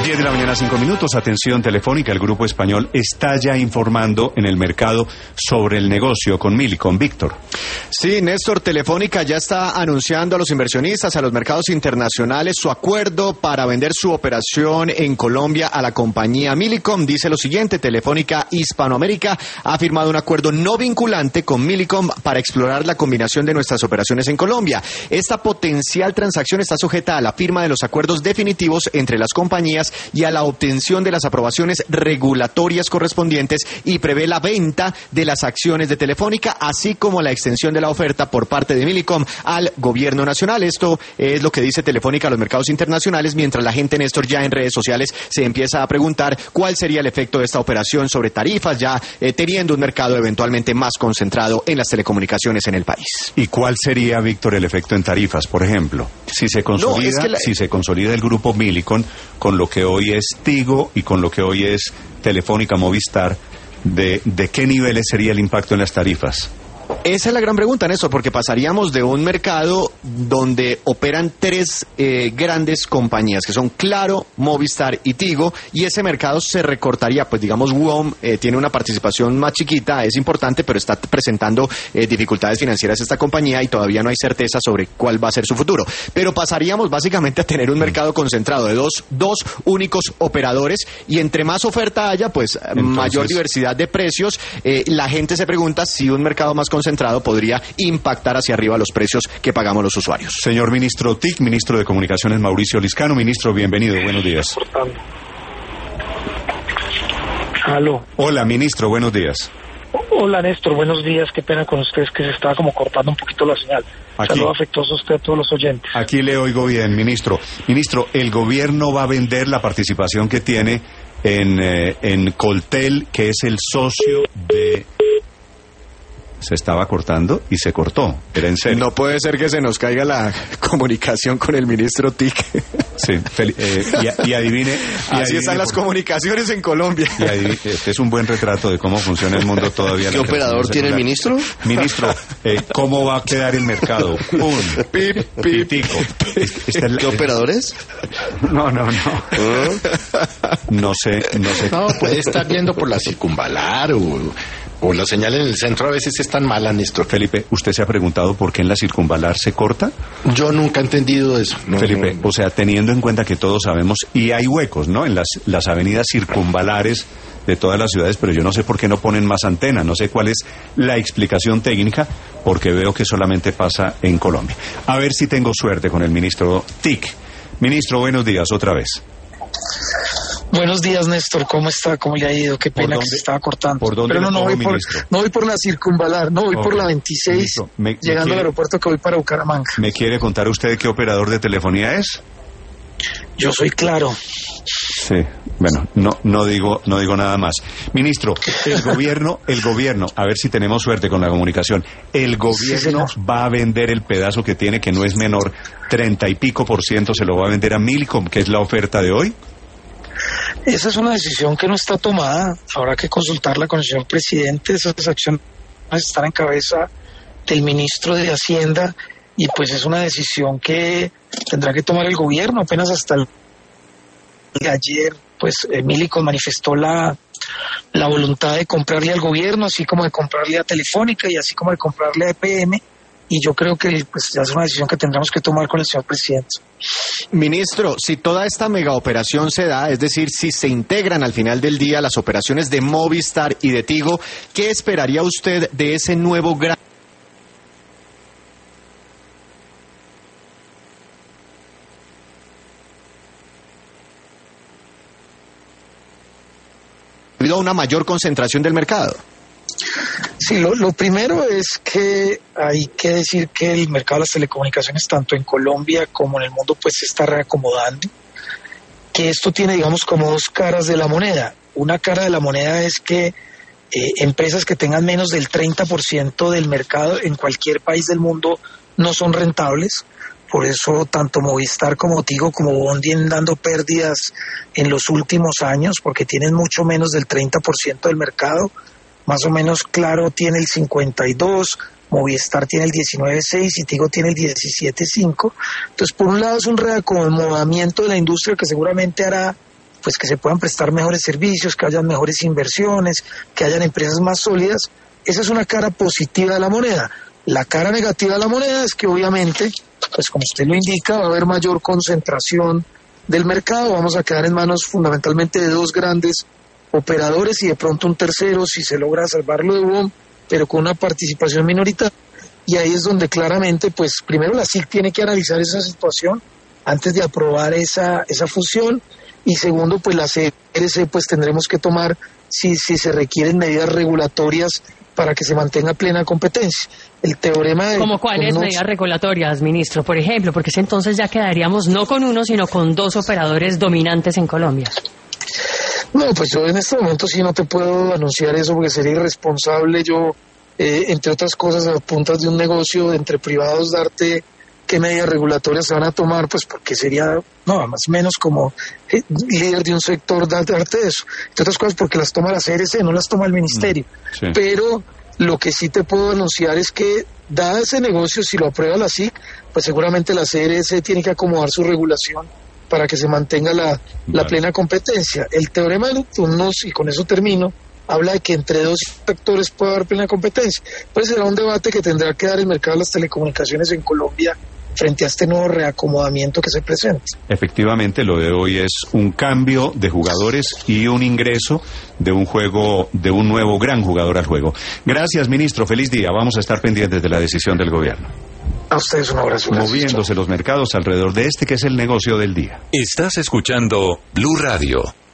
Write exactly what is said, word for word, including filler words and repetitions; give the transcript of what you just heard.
diez de la mañana, cinco minutos. Atención Telefónica, el grupo español está ya informando en el mercado sobre el negocio con Millicom. Víctor. Sí, Néstor, Telefónica ya está anunciando a los inversionistas, a los mercados internacionales, su acuerdo para vender su operación en Colombia a la compañía Millicom. Dice lo siguiente: Telefónica Hispanoamérica ha firmado un acuerdo no vinculante con Millicom para explorar la combinación de nuestras operaciones en Colombia. Esta potencial transacción está sujeta a la firma de los acuerdos definitivos entre las compañías y a la obtención de las aprobaciones regulatorias correspondientes, y prevé la venta de las acciones de Telefónica, así como la extensión de la oferta por parte de Millicom al gobierno nacional. Esto es lo que dice Telefónica a los mercados internacionales, mientras la gente, Néstor, ya en redes sociales se empieza a preguntar cuál sería el efecto de esta operación sobre tarifas, ya eh, teniendo un mercado eventualmente más concentrado en las telecomunicaciones en el país. ¿Y cuál sería, Víctor, el efecto en tarifas, por ejemplo? Si se consolida, no, es que la... si se consolida el grupo Millicom con lo que hoy es Tigo y con lo que hoy es Telefónica Movistar, ¿de, de qué niveles sería el impacto en las tarifas? Esa es la gran pregunta, Néstor, porque pasaríamos de un mercado donde operan tres eh, grandes compañías, que son Claro, Movistar y Tigo, y ese mercado se recortaría. Pues digamos, WOM eh, tiene una participación más chiquita, es importante, pero está presentando eh, dificultades financieras esta compañía y todavía no hay certeza sobre cuál va a ser su futuro. Pero pasaríamos básicamente a tener un mercado concentrado de dos, dos únicos operadores, y entre más oferta haya, pues Entonces... mayor diversidad de precios. Eh, la gente se pregunta si un mercado más concentrado podría impactar hacia arriba los precios que pagamos los usuarios. Señor ministro T I C, ministro de Comunicaciones Mauricio Liscano. Ministro, bienvenido, buenos días. Aló. Hola, ministro, buenos días. Hola, Néstor, buenos días. Qué pena con ustedes, que se estaba como cortando un poquito la señal. Saludo afectuoso a usted, a todos los oyentes. Aquí le oigo bien, ministro. Ministro, ¿el gobierno va a vender la participación que tiene en, eh, en Coltel, que es el socio de... Se estaba cortando y se cortó. Era en serio. No puede ser que se nos caiga la comunicación con el ministro T I C. Sí, eh, y, y adivine. Y Así adivine están las por... comunicaciones en Colombia. Y adivine, este es un buen retrato de cómo funciona el mundo todavía. ¿Qué operador tiene el ministro? Ministro, eh, ¿cómo va a quedar el mercado? ¡Pum! Pip, pip. Pitico. Esta es... ¿Qué operadores? No, no, no. ¿Eh? No sé, no sé. No, puede estar viendo por la circunvalar o... O la señal en el centro a veces es tan mala, Néstor. Felipe, ¿usted se ha preguntado por qué en la circunvalar se corta? Yo nunca he entendido eso. No, Felipe, no, no. o sea, teniendo en cuenta que todos sabemos, y hay huecos, ¿no?, en las, las avenidas circunvalares de todas las ciudades, pero yo no sé por qué no ponen más antenas, no sé cuál es la explicación técnica, porque veo que solamente pasa en Colombia. A ver si tengo suerte con el ministro T I C. Ministro, buenos días otra vez. Buenos días, Néstor, ¿cómo está? ¿Cómo le ha ido? Qué pena que se estaba cortando. ¿Por dónde? Pero no, no voy por, no voy por la circunvalar, no voy okay. por la veintiséis, me, llegando me quiere, al aeropuerto, que voy para Bucaramanga. ¿Me quiere contar usted qué operador de telefonía es? Yo soy Claro. Sí, bueno, no, no digo, no digo nada más. Ministro, el gobierno, el gobierno, a ver si tenemos suerte con la comunicación, el gobierno sí, va a vender el pedazo que tiene, que no es menor, treinta y pico por ciento, se lo va a vender a Millicom, que es la oferta de hoy. Esa es una decisión que no está tomada, habrá que consultarla con el señor presidente. Esas acciones están en cabeza del ministro de Hacienda, y pues es una decisión que tendrá que tomar el gobierno. Apenas hasta el de ayer, pues eh, Millicom manifestó la, la voluntad de comprarle al gobierno, así como de comprarle a Telefónica y así como de comprarle a E P M, y yo creo que pues ya es una decisión que tendremos que tomar con el señor presidente. Ministro, si toda esta mega operación se da, es decir, si se integran al final del día las operaciones de Movistar y de Tigo, ¿qué esperaría usted de ese nuevo gran... debido a una mayor concentración del mercado? Sí, lo, lo primero es que hay que decir que el mercado de las telecomunicaciones, tanto en Colombia como en el mundo, pues se está reacomodando, que esto tiene, digamos, como dos caras de la moneda. Una cara de la moneda es que eh, empresas que tengan menos del treinta por ciento del mercado en cualquier país del mundo no son rentables. Por eso tanto Movistar como Tigo como WOM vienen dando pérdidas en los últimos años, porque tienen mucho menos del treinta por ciento del mercado. Más o menos Claro tiene el cincuenta y dos, Movistar tiene el diecinueve punto seis y Tigo tiene el diecisiete punto cinco. Entonces, por un lado es un reacomodamiento de la industria que seguramente hará pues que se puedan prestar mejores servicios, que hayan mejores inversiones, que hayan empresas más sólidas. Esa es una cara positiva de la moneda. La cara negativa de la moneda es que obviamente, pues como usted lo indica, va a haber mayor concentración del mercado, vamos a quedar en manos fundamentalmente de dos grandes operadores y de pronto un tercero si se logra salvarlo de boom, pero con una participación minoritaria. Y ahí es donde claramente, pues primero la S I C tiene que analizar esa situación antes de aprobar esa, esa fusión, y segundo, pues la C R C pues tendremos que tomar si, si se requieren medidas regulatorias para que se mantenga plena competencia. El teorema de... ¿Cómo cuáles unos... medidas regulatorias, ministro? Por ejemplo, porque entonces ya quedaríamos no con uno, sino con dos operadores dominantes en Colombia. No, pues yo en este momento sí no te puedo anunciar eso porque sería irresponsable yo, eh, entre otras cosas, a puntas de un negocio entre privados, darte qué medidas regulatorias se van a tomar, pues porque sería, no, más o menos como eh, líder de un sector darte eso. Entre otras cosas porque las toma la C R C, no las toma el ministerio. Sí. Pero lo que sí te puedo anunciar es que, dada ese negocio, si lo aprueba la S I C, pues seguramente la C R C tiene que acomodar su regulación para que se mantenga la, la vale. plena competencia. El teorema de Neptunos, y con eso termino, habla de que entre dos sectores puede haber plena competencia. Pues será un debate que tendrá que dar el mercado de las telecomunicaciones en Colombia frente a este nuevo reacomodamiento que se presenta. Efectivamente, lo de hoy es un cambio de jugadores y un ingreso de un juego, de un nuevo gran jugador al juego. Gracias, ministro. Feliz día. Vamos a estar pendientes de la decisión del gobierno. A ustedes un abrazo. Moviéndose los mercados alrededor de este que es el negocio del día. Estás escuchando Blue Radio.